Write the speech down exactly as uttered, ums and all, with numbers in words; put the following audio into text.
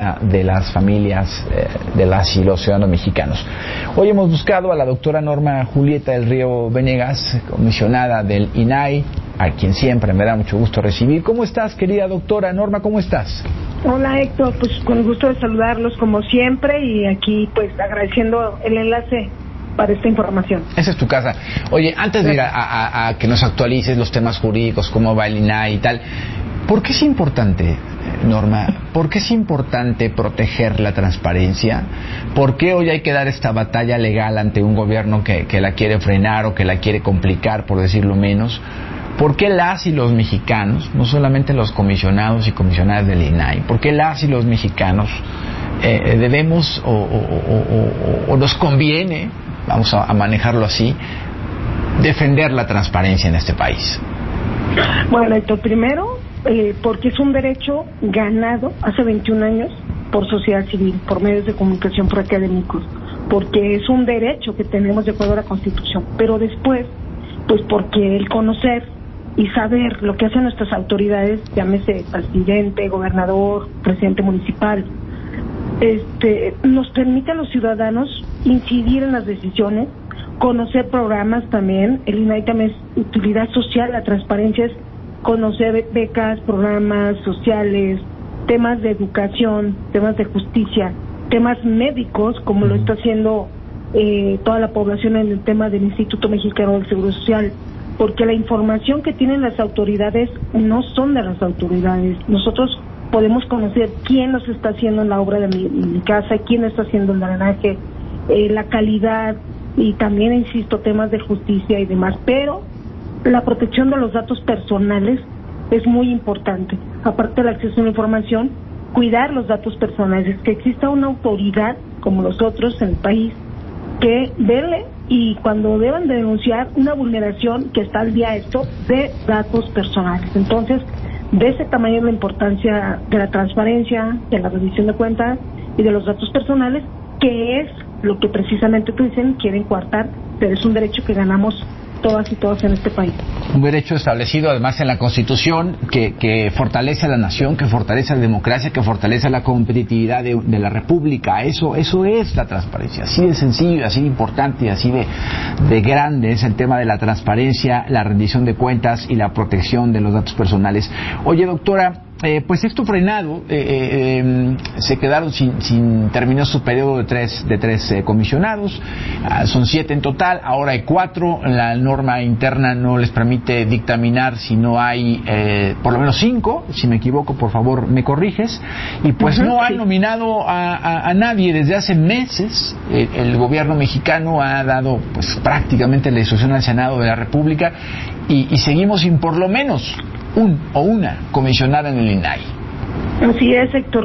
de las familias eh, de las y los ciudadanos mexicanos. Hoy hemos buscado a la doctora Norma Julieta del Río Venegas, comisionada del I N A I, a quien siempre me da mucho gusto recibir. ¿Cómo estás, querida doctora Norma? ¿Cómo estás? Hola, Héctor, pues con el gusto de saludarlos como siempre y aquí pues agradeciendo el enlace para esta información. Esa es tu casa. Oye, antes de ir a, a, a que nos actualices los temas jurídicos, cómo va el I N A I y tal, ¿por qué es importante, Norma, por qué es importante proteger la transparencia? ¿Por qué hoy hay que dar esta batalla legal ante un gobierno que, que la quiere frenar o que la quiere complicar, por decirlo menos? ¿Por qué las y los mexicanos, no solamente los comisionados y comisionadas del I N A I, por qué las y los mexicanos eh, debemos o, o, o, o, o nos conviene, vamos a, a manejarlo así, defender la transparencia en este país? Bueno, Héctor, primero, eh, porque es un derecho ganado hace veintiún años por sociedad civil, por medios de comunicación, por académicos, porque es un derecho que tenemos de acuerdo a la Constitución, pero después, pues porque el conocer y saber lo que hacen nuestras autoridades, llámese presidente, gobernador, presidente municipal, este, nos permite a los ciudadanos incidir en las decisiones, conocer programas también. El I N A I también es utilidad social, la transparencia es conocer becas, programas sociales, temas de educación, temas de justicia, temas médicos, como lo está haciendo eh, toda la población en el tema del Instituto Mexicano del Seguro Social, porque la información que tienen las autoridades no son de las autoridades. Nosotros podemos conocer quién nos está haciendo en la obra de mi, mi casa, quién está haciendo el drenaje, eh, la calidad y también, insisto, temas de justicia y demás, pero la protección de los datos personales es muy importante. Aparte del acceso a la información, cuidar los datos personales, que exista una autoridad como nosotros en el país que vele y cuando deban de denunciar una vulneración que está al día esto de datos personales. Entonces, de ese tamaño es la importancia de la transparencia, de la rendición de cuentas y de los datos personales, que es lo que precisamente tú dicen, quieren coartar, pero es un derecho que ganamos todas y todos en este país. Un derecho establecido además en la Constitución que, que fortalece a la nación, que fortalece la democracia, que fortalece la competitividad de, de la República. Eso eso es la transparencia. Así de sencillo, así de importante y así de, de grande es el tema de la transparencia, la rendición de cuentas y la protección de los datos personales. Oye, doctora, Eh, pues esto frenado, eh, eh, se quedaron sin, sin terminó su periodo de tres de tres eh, comisionados, ah, son siete en total, ahora hay cuatro. La norma interna no les permite dictaminar si no hay eh, por lo menos cinco, si me equivoco por favor me corriges, y pues uh-huh, no han sí. nominado a, a, a nadie desde hace meses. El, el gobierno mexicano ha dado pues prácticamente la instrucción al Senado de la República y, y seguimos sin por lo menos un o una comisionada en el I N A I. Así es, Héctor.